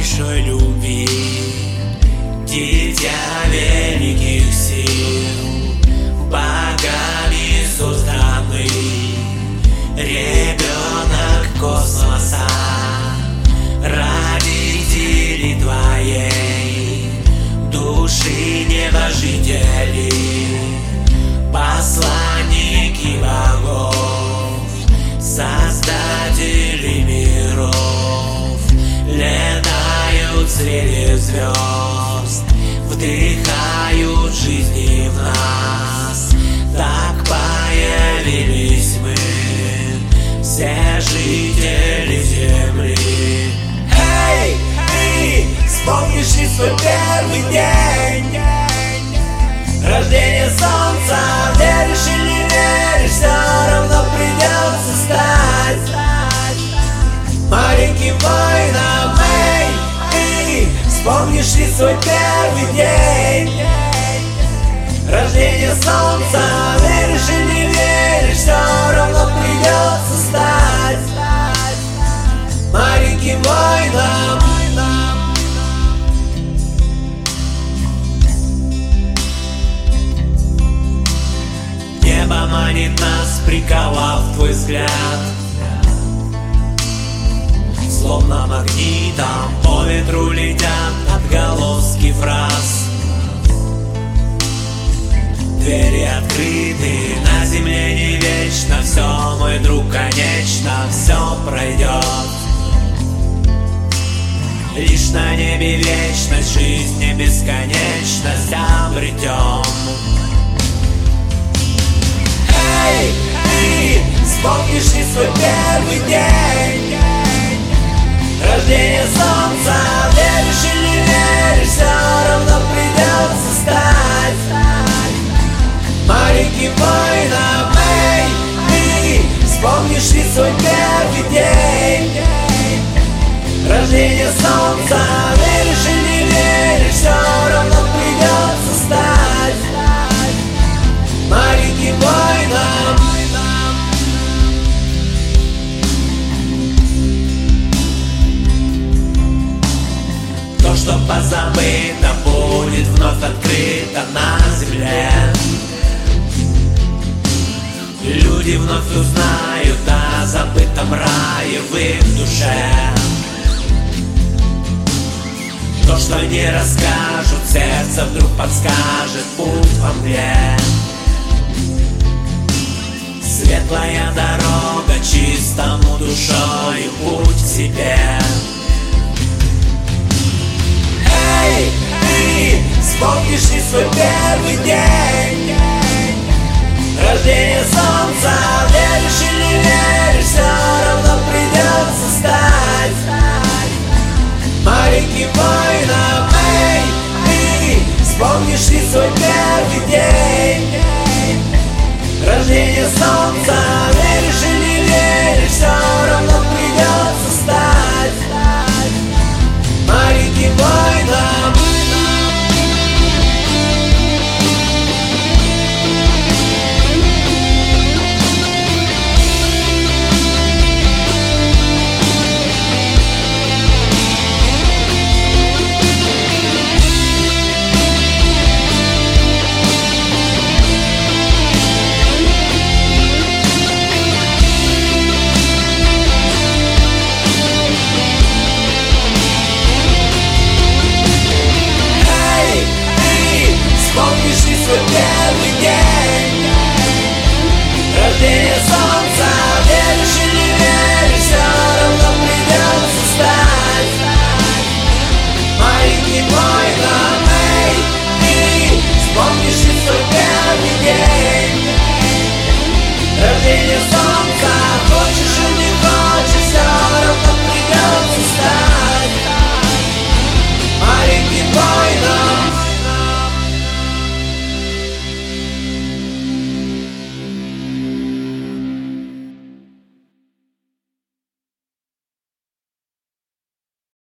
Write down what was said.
большой любви, дитя великих сил, богами созданный, ребенок космоса, родители твоей души небожители, посланники богов, создатели миров, летают среди звезд, вдыхают жизни в нас. Так появились мы, все жители земли. Эй, ты вспомнишь ли свой первый день рождения солнца? Веришь или не веришь, все равно придется стать маленьким воином. Эй, ты вспомнишь ли свой первый день рождения солнца? Веришь или не веришь, все равно придется стать маленьким воином. Небо манит нас, приковав твой взгляд, словно магнитом по ветру летят отголоски фраз. Двери открыты, на земле не вечно все, мой друг, конечно, все пройдет. Лишь на небе вечность, жизнь не бесконечность обретем. Эй, ты вспомнишь ли свой первый день рождения солнца? Веришь или не веришь, все равно придется стать маленьким воином. Эй, ты вспомнишь ли свой первый день рождения солнца? Веришь или не веришь, все равно придется стать маленьким воином. То, что позабыто, будет вновь открыто на земле. Люди вновь узнают о забытом рае в их душе. То, что не расскажут, сердце вдруг подскажет путь во мгле. Светлая дорога чистому душою, путь к себе. Эй, ты вспомнишь ли свой первый день рождения солнца? Веришь или не веришь, все равно придется стать маленьким воином. Эй, ты вспомнишь ли свой первый день